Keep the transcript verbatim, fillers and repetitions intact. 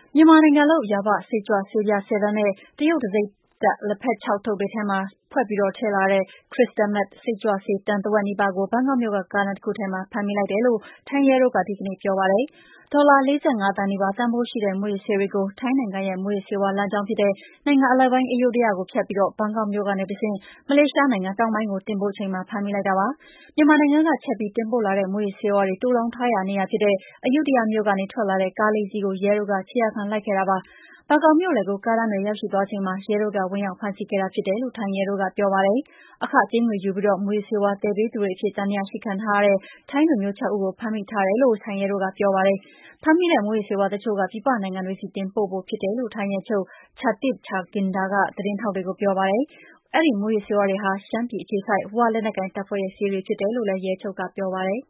မြန်မာနိုင်ငံလုပ် ရာဘစိတ်ကြွဆေးပြား ဆယ်သန်းနဲ့ တရုတ်တံဆိပ်တပ် လက်ဖက်ခြောက်ထုတ်တွေထဲမှာ ဖွက်ပြီးထည့်လာတဲ့ Crystal Meth စိတ်ကြွဆေး တန်တဝက်နီးပါးကို ဘန်ကောက်မြို့က ကားတန်းတခုထဲမှာ ဖမ်းမိလိုက်တယ်လို့ ထိုင်းရဲတို့က ဒီကနေ့ပြောပါတယ်။ ဒေါ်လာ ၄၅ သန်းနီးပါးတန်ဖိုးရှိတဲ့ မူးယစ်ဆေးတွေကို ထိုင်းနိုင်ငံရဲ့ မူးယစ်ဆေးဝါးလမ်းကြောင်းဖြစ်တဲ့ နိုင်ငံအလယ်ပိုင်း အယုဒ္ဓယကိုဖြတ်ပြီး ဘန်ကောက်မြို့ကနေတဆင့် မလေးရှားနိုင်ငံတောင်ပိုင်းကို တင်ပို့ချိန်မှာ ဖမ်းမိလိုက်တာပါ။ မြန်မာနိုင်ငံက ချက်ပြီးတင်ပို့လာတဲ့ မူးယစ်ဆေးဝါးတွေ သိုလှောင်ထားရာနေရာဖြစ်တဲ့ အယုဒ္ဓယမြို့ကနေ ထွက်လာတဲ့ ကားလေးစီးကို ရဲတို့က ခြေရာခံလိုက်ခဲ့တာပါ။ ဘန်ကောက်မြို့လယ်ကို ကားတန်းတွေရောက်ရှိသွားချိန်မှာ ရဲတို့က ဝင်ရောက်ဖမ်းဆီးခဲ့တာဖြစ်တယ်လို့ ထိုင်းရဲတို့ကပြောပါတယ်။ အခကြေးငွေယူပြီး မူးယစ်ဆေးဝါးသယ်ပေးသူတွေအဖြစ် သံသယရှိခံထားရတဲ့ ထိုင်းလူမျိုး ခြောက်ဦးကို ဖမ်းမိထားတယ်လို့ ထိုင်းရဲတို့ကပြောပါတယ်။ ဖမ်းမိတဲ့ မူးယစ်ဆေးဝါးတချို့က ပြည်ပနိုင်ငံတွေဆီ တင်ပို့ဖို့ဖြစ်တယ်လို့ ထိုင်းရဲချုပ် Chaktit Chaginda ကသတင်းထောက်တွေကို ပြောပါတယ်။ အဲဒီမူးယစ်ဆေးဝါးတွေဟာ ရှမ်းပြည်အခြေစိုက် ဝလက်နက်ကိုင်တပ်ဖွဲ့ရဲ့ ဆေးတွေဖြစ်တယ်လို့လည်း ရဲချုပ်ကပြောပါတယ်